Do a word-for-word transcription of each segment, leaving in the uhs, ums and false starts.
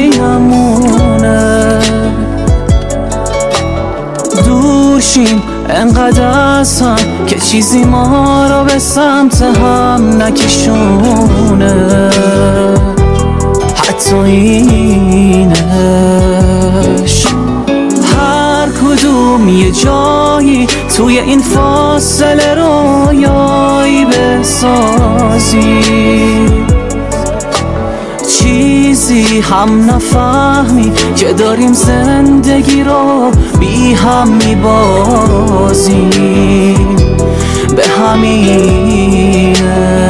پیمونه دور شیم انقدر از هم که چیزی ما رو به سمت هم نکشونه، حتی اینش. هر کدوم یه جایی توی این فاصله رویایی بسازی، چیزی هم نفهمی که داریم زندگی رو بی هم میبازیم. به همینش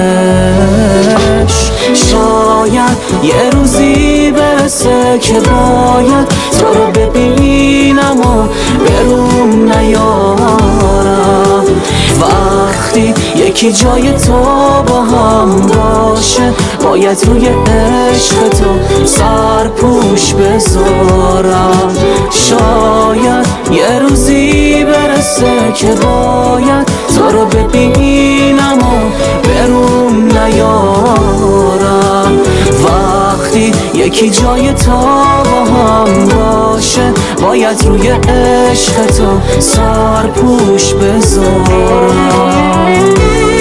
شاید یه روزی برسه که باید تو رو ببینم و بروم نیارم. وقتی یکی جای تو با هم باشه باید روی عشق تو سرپوش بذارم. شاید یه روزی برسه که باید تو رو ببینم و بروم نیارم. وقتی یکی جای تو با هم باشه باید روی عشق تو سرپوش بذارم.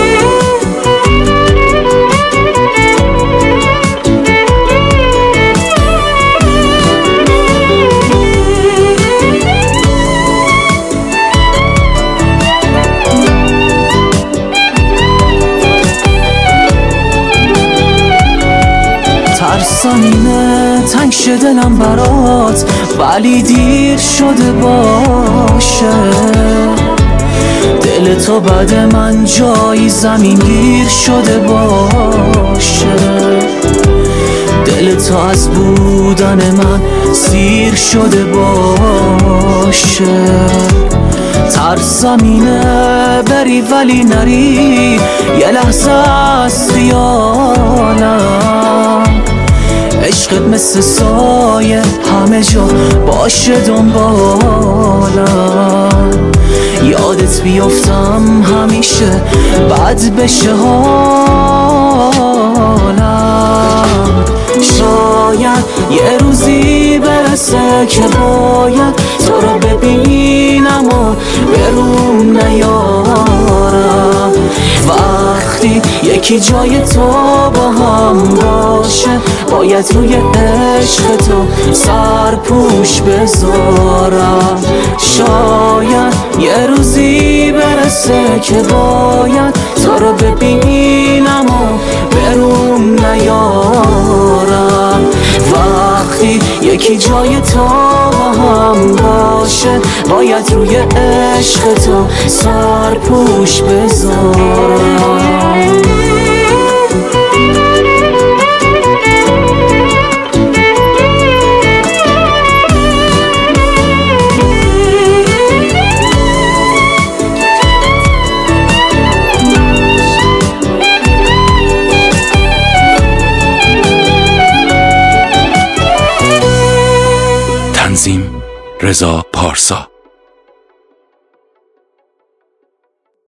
ترسانینه تنگ شده دلم برات، ولی دیر شده باشه. دل تو بعد من جایی زمین گیر شده باشه. دل تو از بودن من سیر شده باشه. ترسمینه بری ولی نری، یه لحظه از خیالم. عشقت مثل سایه همه جا باشه دنبالم. یادت بیفتم همیشه بد بشه حالم. شاید یه روزی برسه که باید تو رو ببینم و بروم نیارم. وقتی یکی جای تو با هم باشه باید روی عشق تو سرپوش بذارم. شاید یه روزی برسه که باید تو رو ببینم و بروم نیارم. وقتی یکی جای تو با هم باشه باید روی عشق تو سرپوش بذارم. تنظیم رضا پارسا.